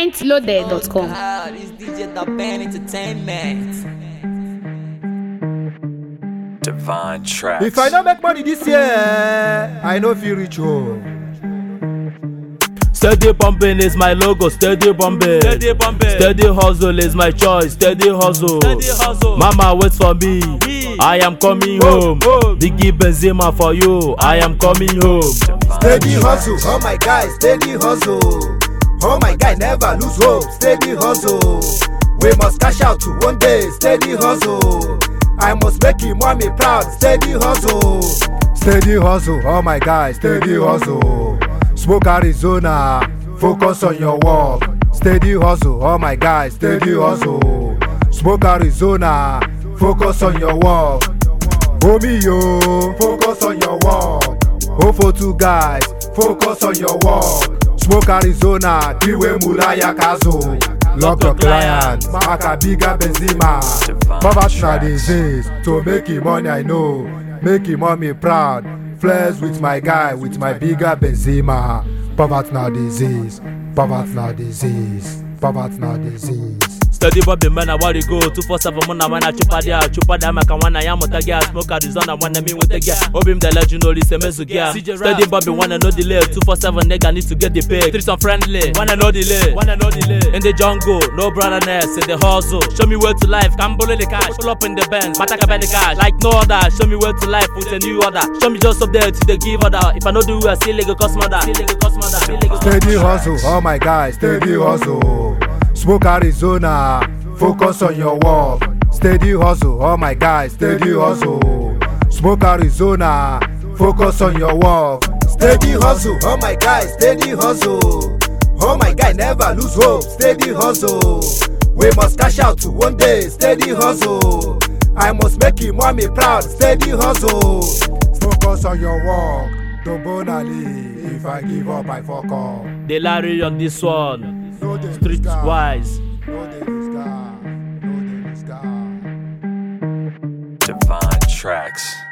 pointloaded.com. This DJ the band entertainment. Divine Tracks. If I don't make money this year, I know feel rich home. Steady bumping is my logo, steady bumping. Steady bumping. Steady hustle is my choice, steady hustle. Steady hustle. Mama waits for me, I am coming home. Biggie Benzema for you, I am coming home. Steady hustle, oh my guy, steady hustle. Oh my guy, never lose hope, steady hustle. We must cash out to one day, steady hustle. I must make him mommy proud, steady hustle. Steady hustle, oh my guy, steady hustle. Smoke Arizona, focus on your work. Steady hustle, oh my guy, steady hustle. Smoke Arizona, focus on your work. Homie yo, focus on your work. 042 guys, focus on your work. Smoke Arizona, Kiwe Mulaya Kazo. Lock your client, Maka Biga Benzema. Poverty na disease, to make him money I know. Make him mommy proud. Flex with my guy, with my bigger Benzema. Poverty na disease, poverty na disease, poverty na disease. Steady bumping man, I want to go 247 man, I wanna chupa there, I can wanna yam with the gas, smoke Arizona, wanna me with the gas. Obim the legend, only say mesu gear. Steady bumping, wanna no delay, 247 nigga need to get the pay. Three some friendly, wanna no delay, In the jungle, no brotherness, in the hustle. Show me where to life, can bully the cash, pull up in the Benz, mataka by the cash, like no other. Show me where to life with a new order. Show me just up there to the give order. If I no do, I still like a cost mother. Steady hustle, oh my guy, steady hustle. Smoke Arizona, focus on your work. Steady hustle, oh my guy, steady hustle. Smoke Arizona, focus on your work. Steady hustle, oh my guy, steady hustle. Oh my guy, never lose hope, steady hustle. We must cash out to one day, steady hustle. I must make him mommy proud, steady hustle. Focus on your work, don't bonali. If I give up, I fuck up. They Larry on this one. Street wise. Divine Tracks.